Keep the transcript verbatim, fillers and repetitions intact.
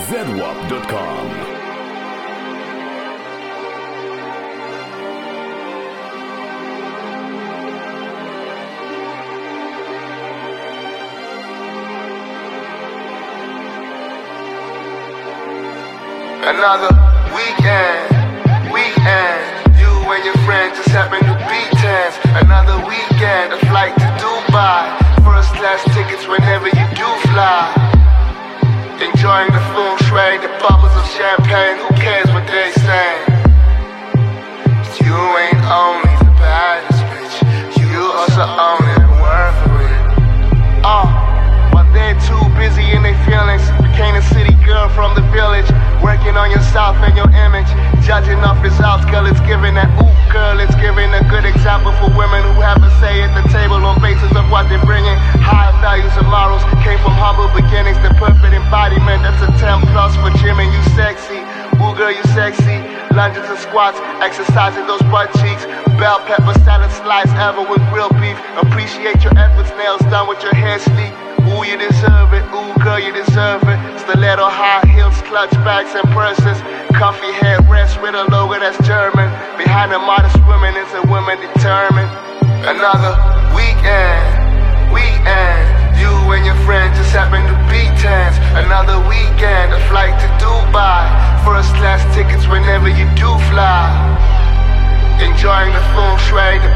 zedwap dot com. Another weekend, weekend. You and your friends just happen to be tens. Another weekend, a flight to Dubai. First class tickets whenever you do fly. Enjoying the feng shui, the bubbles of champagne. Who cares what they say? You ain't only the baddest bitch, you also own it and work for it. Uh, while they're too busy in their feelings, became a city girl from the village. Working on yourself and your image, judging off results, girl, it's giving that ooh, girl, it's giving a good example for women who have a say at the table on basis of what they're bringing. High values and morals came from humble beginnings, the perfect embodiment, that's a ten plus for Jim and you sexy. Ooh, girl, you sexy. Lunges and squats, exercising those butt cheeks. Bell pepper salad slice ever with grilled beef. Appreciate your efforts, nails done with your hair sleek. Ooh, you deserve it, ooh, girl, you deserve it. Stiletto high heels, clutch bags and purses. Comfy headrest with a logo that's German. Behind a modest woman is a woman determined. Another weekend, weekend. You and your friends just happen to be tens. Another weekend, a flight to Dubai. First class tickets whenever you do fly. Enjoying the feng shui, the